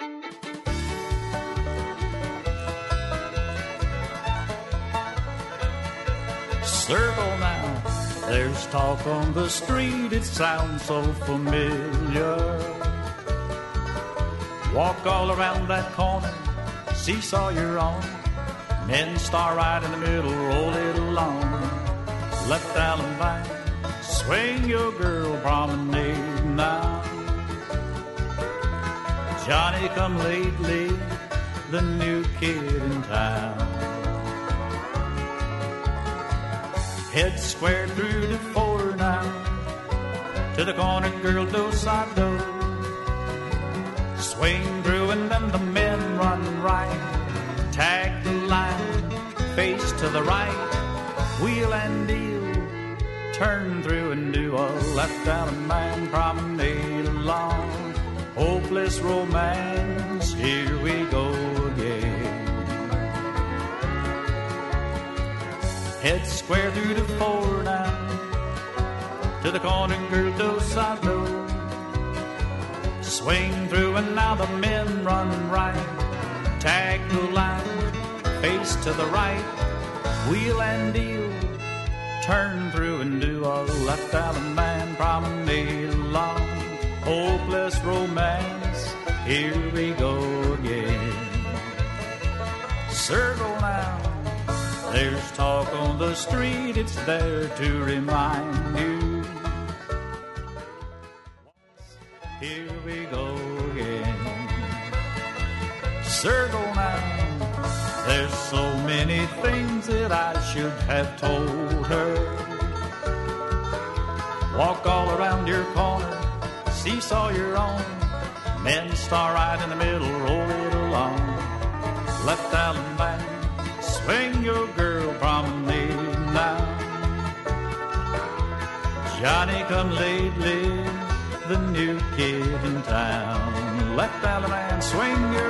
Circle now, there's talk on the street, it sounds so familiar. Walk all around that corner, seesaw you're on. Men star right in the middle, roll it along. Left Alabama, swing your girl promenade now. Johnny come lately, the new kid in town. Head square through the four now, to the corner girl do-side do. Swing through and then the men run right. Tag the line, face to the right. Wheel and deal, turn through and do a left out of man promenade along. Hopeless romance, here we go again. Head square through the four now, to the corner girl do-side do. Swing through and now the men run right. Tag the line, face to the right. Wheel and deal, turn through and do a left out of man promenade along. Hopeless romance, here we go again. Circle now, there's talk on the street, it's there to remind you. Here we go again. Circle now, there's so many things that I should have told her. Walk all around your corner, seesaw your own. Men star right in the middle, roll it along. Left Alabama, swing your girl promenade now. Johnny come lately, the new kid in town. Left Alabama, swing your